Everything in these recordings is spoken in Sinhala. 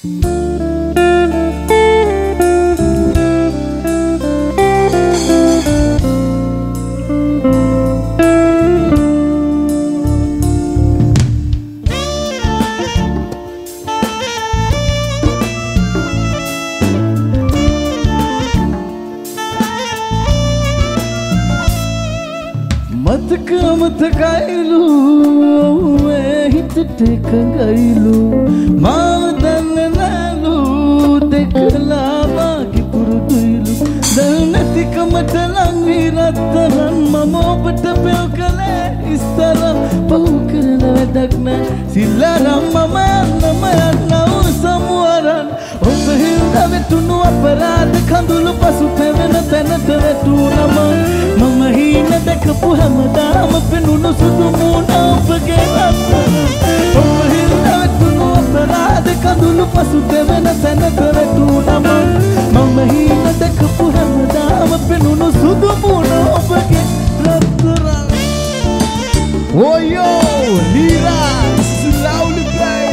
මතකයිලු හිතට එකඟයිලු මාව දන්නේ නැලු දෙකලා වාගේ පුරුදුයිලු දැන් නැතිකමට ලං වී රත්තරන් මම ඔබට පෙව කළේ ඉස්තර පහු කරන වැඩක් නෑ සිල්ලරම් මම යන්නව සමුවරන් ඔබ හින්දා වෙතුණු අපරාධ කඳුළු පසු පෙවෙන තැනට වැටුණම මම හීන දැකපු හැමදාම පෙනුණු සුදු මූණ ඔබගේ රත්තරන් ඔබ හින්දා වෙතුණු අපරාධ කඳුළු පසු පෙවෙන තැනට වැටුණම මම හීන දැකපු හැමදාම පෙනුණු සුදු මූණ ඔබගේ රත්තරන් Oh yo, Lira, slowly play.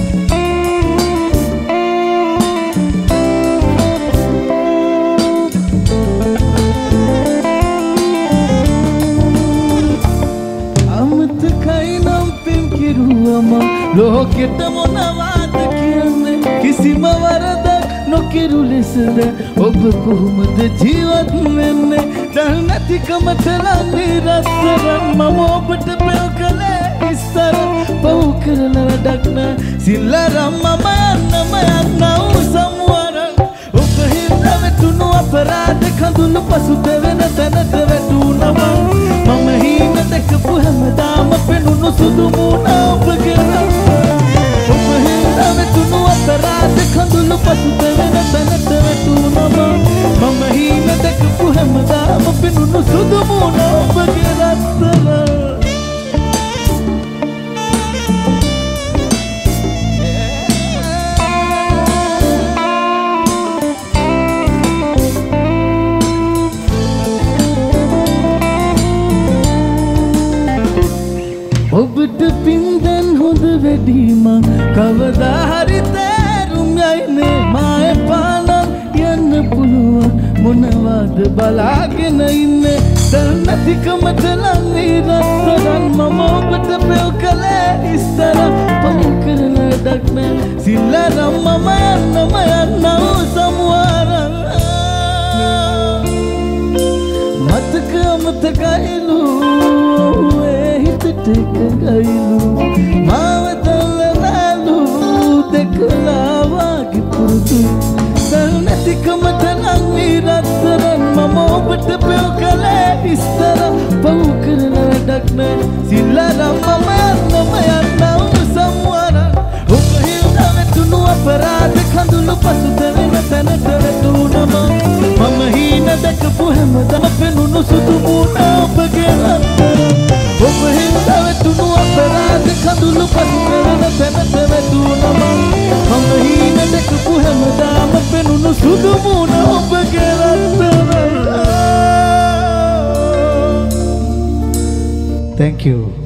Amat kainam pim kiruama, loketa monawad kiyanne, kisima waradak nokiru lesada, ob kohumad jeevat wenne, dal nathikamath langi rattaran mama obata pew kale istara pahu karala wadak na sillaram mama yanna samuwaran ob hinda vetunu aparadha kandulu pasu devena tanata vetunama mama hina dekapu hamadama penunu sudu moona obage ob hinda vetunu aparadha kandulu pasu devena tanata vetunama mama hina dekapu hamadama penunu sudu moona obage rattara ඔබට පින්දන් හොඳ වැඩීම කවදා හරි තේරුම් යයිනේ මා එපානම් යන්න පුළුවන් මොනවද බලාගෙන ඉන්නේ දැන් නැතිකමට ලං වී රත්තරන් මම ඔබට පෙව කළේ ඉස්තර පහු කරන වැඩක් නෑ සිල්ලරම් මම යන්නව සමුවරන් මතකයිලු හිතට එකඟයිලු මාව දන්නලු දෙකලා වාගේ පුරුදුයි දැන් නැතිකමට ලං වී රත්තරන් මම ඔබට පෙව කළේ ඉස්තර පහු කරන වැඩක් නෑ සිල්ලරම් මම යන්නව සමුවරන් ඔබ හින්දා වෙතුණු අපරාධ කඳුළු පසු දෙවෙන තැනට වැටුණම මම හීන දැකපු හැමදාම පෙනුණු සුදු මූණ ඔබගේ රත්තරන් ඔබ හින්දා වෙතුණු අපරාධ කඳුළු පසු දෙවෙන තැනට වැටුණම මම හීන දැකපු හැමදාම පෙනුණු සුදු මූණ ඔබගේ රත්තරන් Thank you.